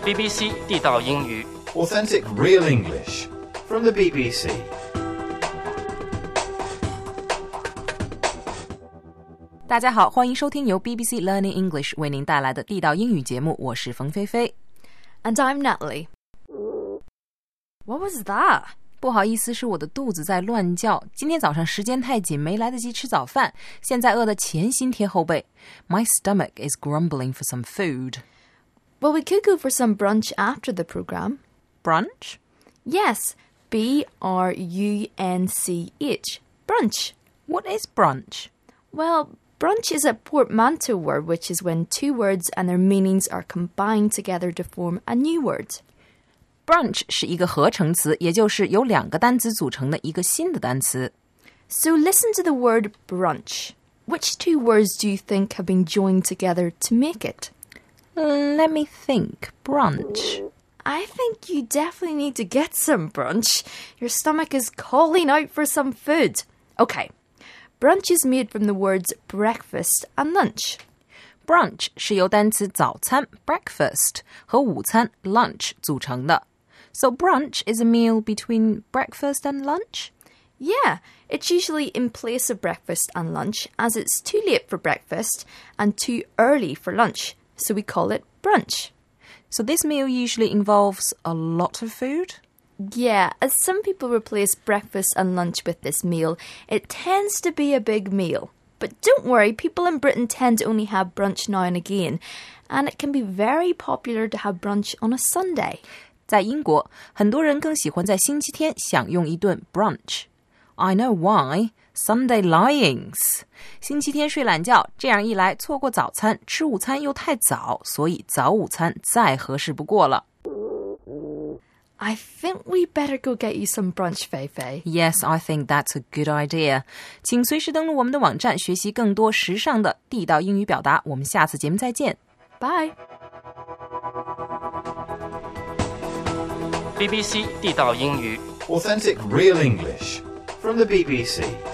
BBC 地道英语 Authentic real English from the BBC. 大家好，欢迎收听由 BBC Learning English 为您带来的地道英语节目，我是冯菲菲。 And I'm Natalie. What was that? 不好意思，是我的肚子在乱叫。今天早上时间太紧，没来得及吃早饭，现在饿得前心贴后背。My stomach is grumbling for some food. Well, we could go for some brunch after the programme. Brunch? Yes, B-R-U-N-C-H. Brunch. What is brunch? Well, brunch is a portmanteau word, which is when two words and their meanings are combined together to form a new word.Brunch 是一个合成词，也就是由两个单词组成的一个新的单词。 So listen to the word brunch. Which two words do you think have been joined together to make it? Let me think. Brunch. I think you definitely need to get some brunch. Your stomach is calling out for some food. Okay. Brunch is made from the words breakfast and lunch.Brunch 是由单词早餐 breakfast 和午餐 lunch 组成的。So brunch is a meal between breakfast and lunch? Yeah, it's usually in place of breakfast and lunch as it's too late for breakfast and too early for lunch. So we call it brunch. So this meal usually involves a lot of food? Yeah, as some people replace breakfast and lunch with this meal, it tends to be a big meal.But don't worry, people in Britain tend to only have brunch now and again, and it can be very popular to have brunch on a Sunday. 在英国，很多人更喜欢在星期天享用一顿 brunch. I know why. Sunday lyings. 星期天睡懒觉，这样一来错过早餐，吃午餐又太早，所以早午餐再合适不过了。 I think we better go get you some brunch, Feifei. Yes, I think that's a good idea. 请随时登录我们的网站，学习更多时尚的地道英语表达。我们下次节目再见。 Bye. BBC 地道英语 Authentic real English from the BBC.